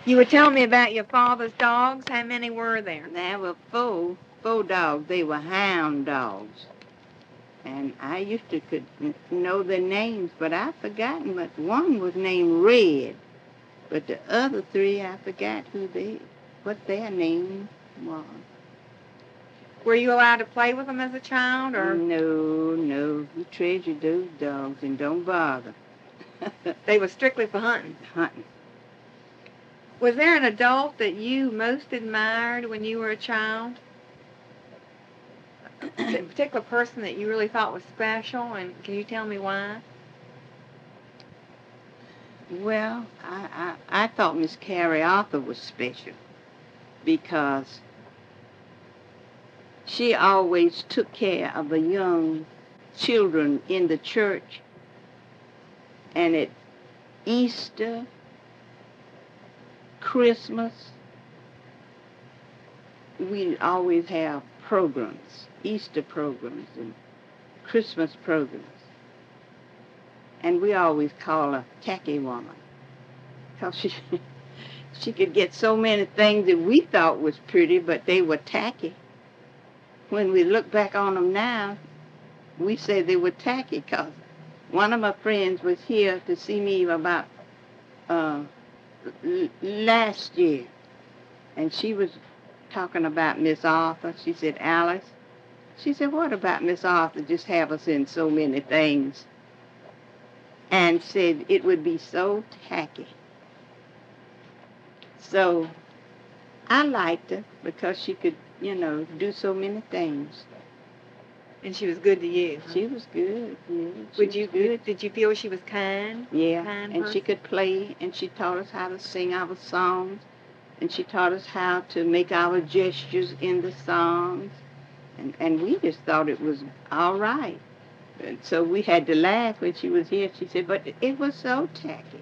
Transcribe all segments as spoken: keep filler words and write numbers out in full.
You were telling me about your father's dogs. How many were there? There were four, four dogs. They were hound dogs. And I used to could know their names, but I've forgotten. But one was named Red, but the other three, I forgot who they, what their name was. Were you allowed to play with them as a child, or? No, no. You treasure those dogs and don't bother. They were strictly for hunting? Hunting. Was there an adult that you most admired when you were a child? A particular person that you really thought was special, and can you tell me why? Well, I, I, I thought Miss Carrie Arthur was special because she always took care of the young children in the church, and at Easter, Christmas, we always have programs, Easter programs and Christmas programs. And we always call her tacky woman, because she, she could get so many things that we thought was pretty, but they were tacky. When we look back on them now, we say they were tacky, because one of my friends was here to see me about uh, l- last year, and she was talking about Miss Arthur. She said, Alice, she said, what about Miss Arthur just have us in so many things? And said it would be so tacky. So I liked her because she could, you know, do so many things. And she was good to you? Huh? She was good, yeah. She Would was you, good. Did you feel she was kind? Yeah, kind and person? she could play, and she taught us how to sing our songs, and she taught us how to make our gestures in the songs, and, and we just thought it was all right. And so we had to laugh when she was here. She said, but it was so tacky.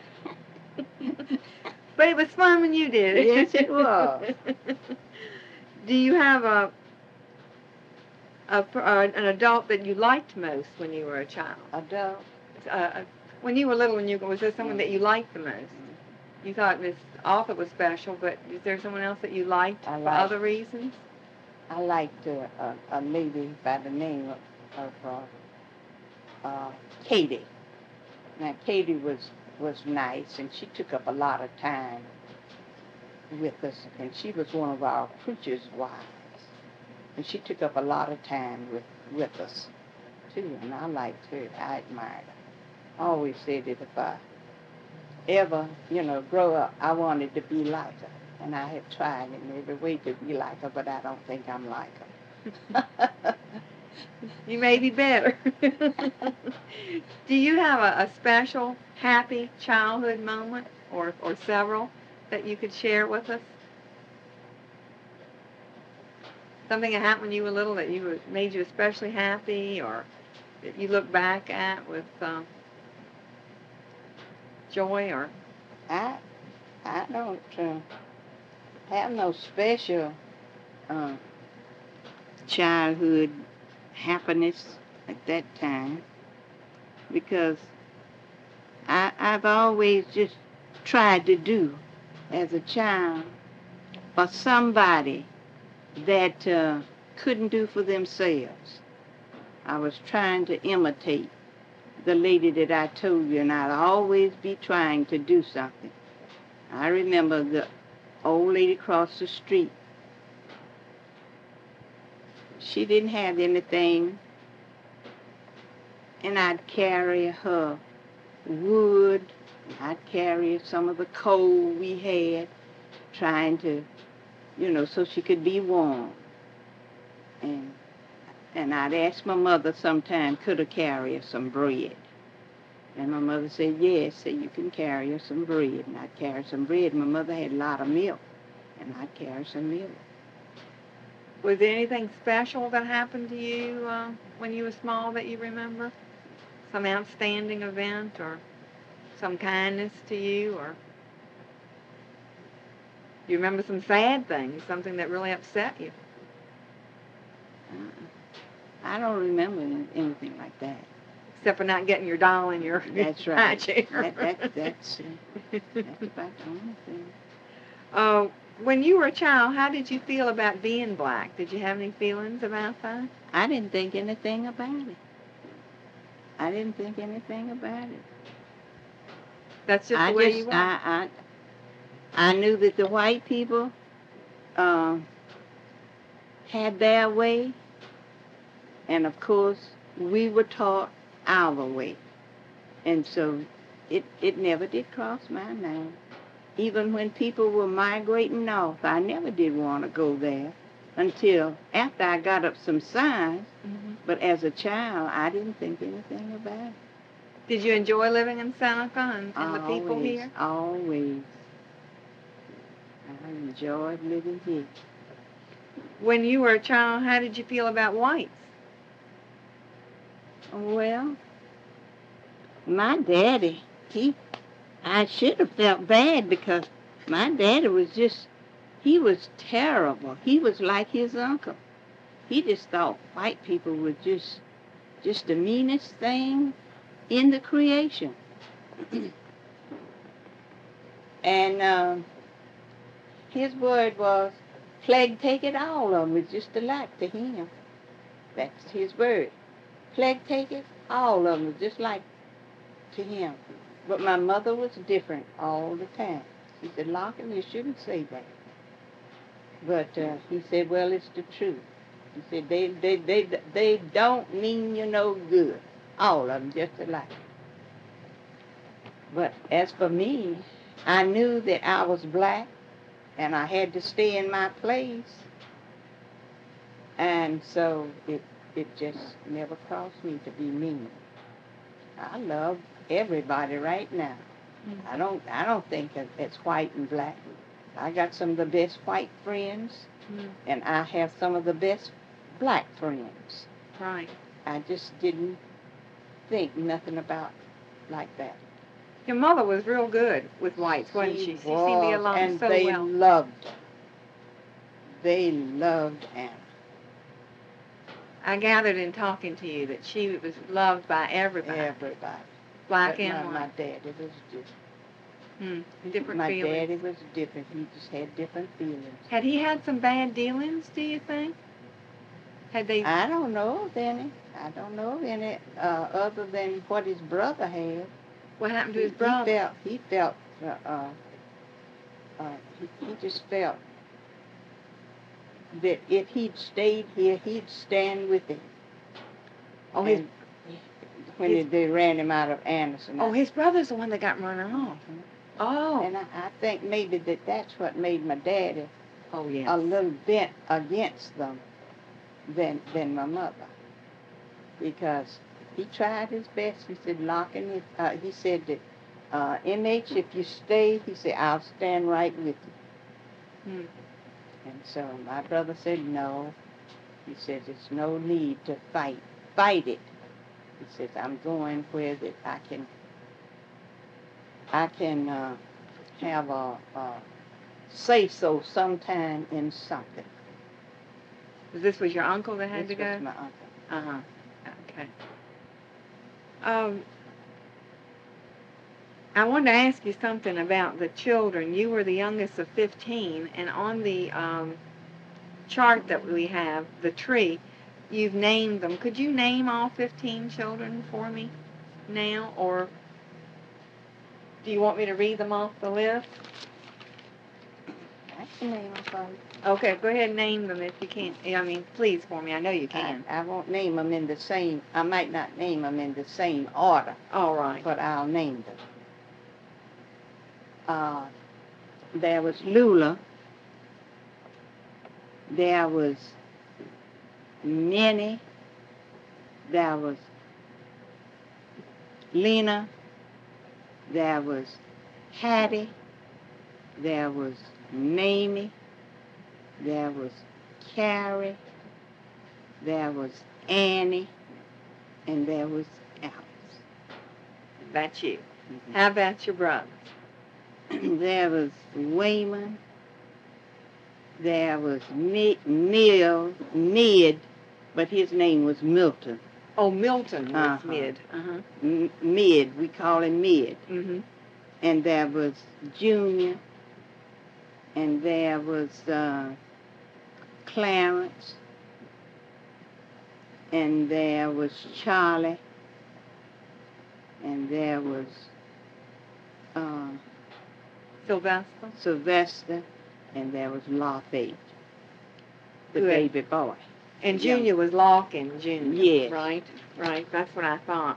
But it was fun when you did it. Yes, it was. Do you have a, a, a an adult that you liked most when you were a child? Adult? Uh, when you were little, when you was there someone Yeah. that you liked the most? Mm-hmm. You thought Miss Arthur was special, but is there someone else that you liked I for liked, other reasons? I liked uh, a, a lady by the name of, of uh, Uh, Katie. Now, Katie was, was nice, and she took up a lot of time with us, and she was one of our preacher's wives, and she took up a lot of time with, with us, too, and I liked her. I admired her. I always said that if I ever, you know, grow up, I wanted to be like her, and I have tried in every way to be like her, but I don't think I'm like her. You may be better. Do you have a, a special, happy childhood moment, or, or several, that you could share with us? Something that happened when you were little that you were, made you especially happy, or that you look back at with um, joy, or? I, I don't uh, have no special uh, childhood happiness at that time, because I, I've always just tried to do as a child for somebody that uh, couldn't do for themselves. I was trying to imitate the lady that I told you, and I'd always be trying to do something. I remember the old lady across the street. She didn't have anything, and I'd carry her wood, I'd carry some of the coal we had, trying to, you know, so she could be warm. And and I'd ask my mother sometime, could I carry her some bread? And my mother said, yes, so you can carry her some bread. And I'd carry some bread. My mother had a lot of milk, and I'd carry some milk. Was there anything special that happened to you uh, when you were small that you remember? Some outstanding event, or some kindness to you, or you remember some sad things, something that really upset you? Uh, I don't remember anything like that. Except for not getting your doll in your That's high right. chair. That, that, that's, uh, that's about the only thing. Uh, when you were a child, how did you feel about being black? Did you have any feelings about that? I didn't think anything about it. I didn't think anything about it. That's just I the way just, you were. I, I, I knew that the white people um, had their way, and of course, we were taught our way. And so it, it never did cross my mind. Even when people were migrating north, I never did want to go there until after I got up some signs. Mm-hmm. But as a child, I didn't think anything about it. Did you enjoy living in Seneca and, and always, the people here? Always. I enjoyed living here. When you were a child, how did you feel about whites? Well, my daddy, he, I should have felt bad because my daddy was just, he was terrible. He was like his uncle. He just thought white people were just, just the meanest thing in the creation. And um, his word was, plague take it, all of them is just alike to him. That's his word. Plague take it, all of them is just like to him. But my mother was different all the time. She said, Larkin, you shouldn't say that. But uh, he said, well, it's the truth. He said, they, they, they, they don't mean you no good. All of them just alike. But as for me, I knew that I was black, and I had to stay in my place. And so it, it just never crossed me to be mean. I love everybody right now. Mm-hmm. I don't, I don't think that it's white and black. I got some of the best white friends, mm-hmm. and I have some of the best black friends. Right. I just didn't think nothing about like that. Your mother was real good with whites, wasn't she? She, was, she seemed to get along and so they well. loved, they loved Anna. I gathered in talking to you that she was loved by everybody. Everybody. Black but and my, white. My daddy was different. Hmm. Different my feelings. My daddy was different. He just had different feelings. Had he had some bad dealings, do you think? Had they? I don't know of any. I don't know of any uh, other than what his brother had. What happened to he, his brother? He felt, he felt, uh, uh, uh, he, he just felt that if he'd stayed here, he'd stand with him. Oh, his, when his, they ran him out of Anderson. Oh, his brother's the one that got run off. Mm-hmm. Oh. And I, I think maybe that that's what made my daddy oh, yes. a little bent against them than than my mother. Because he tried his best. He said, Larkin, if, uh, he said that, uh, M H, if you stay, he said, I'll stand right with you. Hmm. And so my brother said, no. He says, it's no need to fight. Fight it. He says, I'm going where that I can, I can uh, have a, a say-so sometime in something. This was your uncle that had this to go? This was my uncle. Uh-huh. Okay. Um, I wanted to ask you something about the children. You were the youngest of fifteen, and on the um, chart that we have, the tree, you've named them. Could you name all fifteen children for me now, or do you want me to read them off the list? I can name them for you. Okay, go ahead and name them if you can. I mean, please for me. I know you can. I, I won't name them in the same, I might not name them in the same order. All right. But I'll name them. Uh, there was Lula. There was Minnie. There was Lena. There was Hattie. There was Mamie. There was Carrie. There was Annie. And there was Alice. That's you. Mm-hmm. How about your brother? There was Wayman. There was Mid, Mid, Mid, but his name was Milton. Oh, Milton was uh-huh. Mid. Uh-huh. M- Mid, we call him Mid. Mm-hmm. And there was Junior. and there was uh, Clarence, and there was Charlie, and there was uh, Sylvester? Sylvester, and there was Lafayette, the Good. baby boy. And Yeah. Junior was Larkin, Junior. Yes. Right, right. That's what I thought.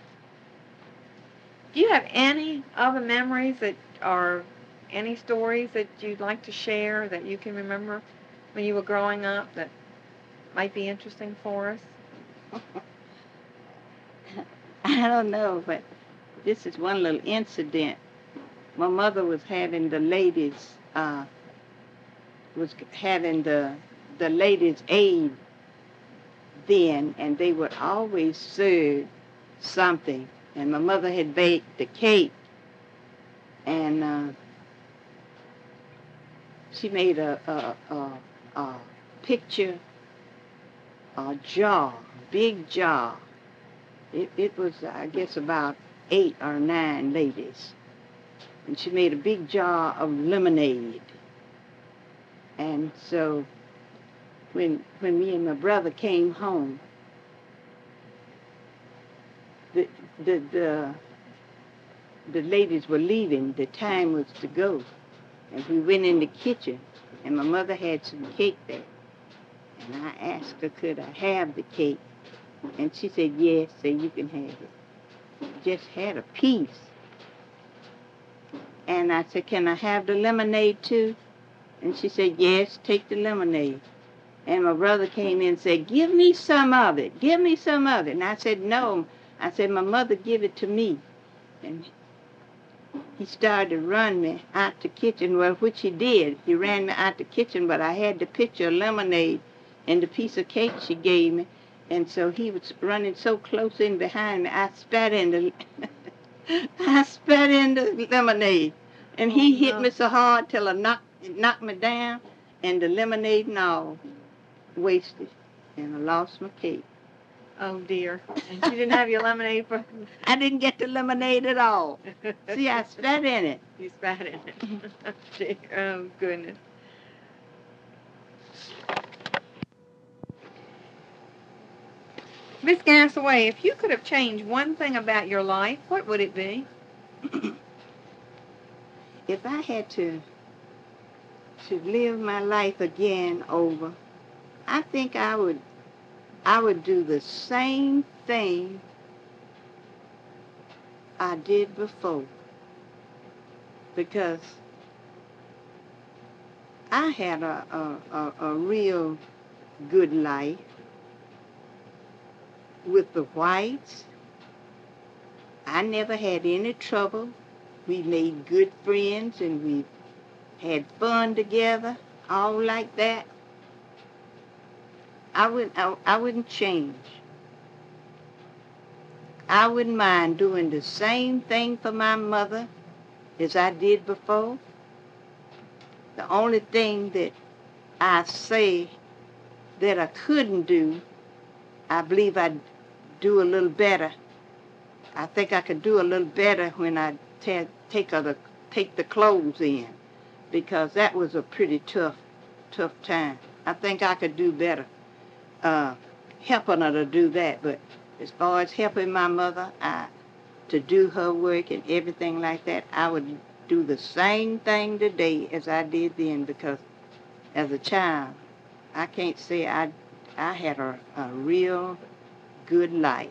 Do you have any other memories that are, any stories that you'd like to share that you can remember when you were growing up that might be interesting for us? I don't know, but this is one little incident. My mother was having the ladies, uh, was having the the ladies' aid then, and they would always serve something. And my mother had baked the cake, and uh, she made a, a, a, a picture, a jar, big jar. It, it was, I guess, about eight or nine ladies. And she made a big jar of lemonade. And so when when me and my brother came home, the the the, the ladies were leaving. The time was to go. And we went in the kitchen, and my mother had some cake there. And I asked her, could I have the cake? And she said, yes, so you can have it. Just had a piece. And I said, can I have the lemonade too? And she said, yes, take the lemonade. And my brother came in and said, give me some of it. Give me some of it. And I said, no. I said, my mother give it to me. And he started to run me out the kitchen, well, which he did. He ran me out the kitchen, but I had the pitcher of lemonade and the piece of cake she gave me. And so he was running so close in behind me, I spat in the, I spat in the lemonade. And he Oh, hit no. me so hard till I knocked, it knocked me down, and the lemonade and all wasted. And I lost my cake. Oh, dear. And you didn't have your lemonade for... I didn't get the lemonade at all. See, I spat in it. You spat in it. Oh, goodness. Miss Gassaway, if you could have changed one thing about your life, what would it be? If I had to to live my life again over, I think I would I would do the same thing I did before, because I had a a, a, a real good life with the whites. I never had any trouble. We made good friends, and we had fun together, all like that. I wouldn't, I, I wouldn't change. I wouldn't mind doing the same thing for my mother as I did before. The only thing that I say that I couldn't do, I believe I'd do a little better. I think I could do a little better when I ta- take, other, take the clothes in, because that was a pretty tough, tough time. I think I could do better uh, helping her to do that. But as far as helping my mother I, to do her work and everything like that, I would do the same thing today as I did then, because as a child, I can't say I, I had a, a real good life.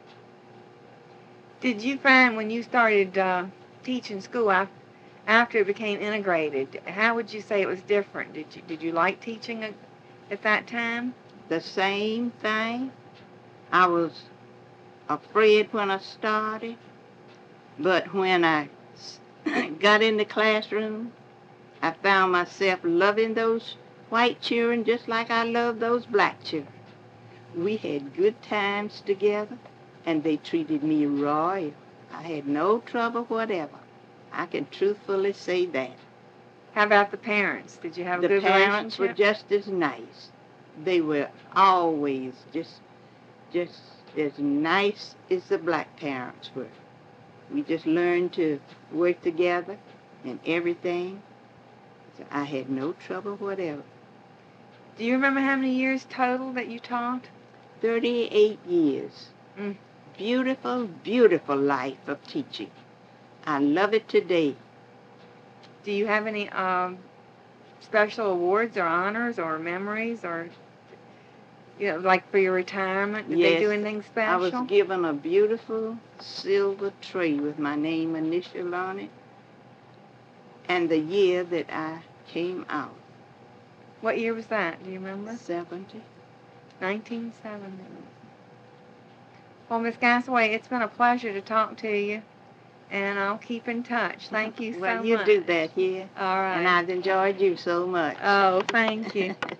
Did you find when you started uh, teaching school af- after it became integrated, how would you say it was different? Did you did you like teaching at, at that time? The same thing. I was afraid when I started, but when I got in the classroom, I found myself loving those white children just like I love those black children. We had good times together, and they treated me royal. I had no trouble whatever. I can truthfully say that. How about the parents? Did you have a The good parents were relationship? just as nice. They were always just, just as nice as the black parents were. We just learned to work together and everything. So I had no trouble whatever. Do you remember how many years total that you taught? thirty-eight years. Mm. Beautiful, beautiful life of teaching. I love it today. Do you have any um, special awards or honors or memories or, you know, like for your retirement? Did Yes, they do anything special? I was given a beautiful silver tray with my name initialed on it and the year that I came out. What year was that? Do you remember? seventy. nineteen seventy. Well, Miss Gasaway, it's been a pleasure to talk to you, and I'll keep in touch. Thank you so well, much. Well, you do that here. All right. And I've enjoyed you so much. Oh, thank you.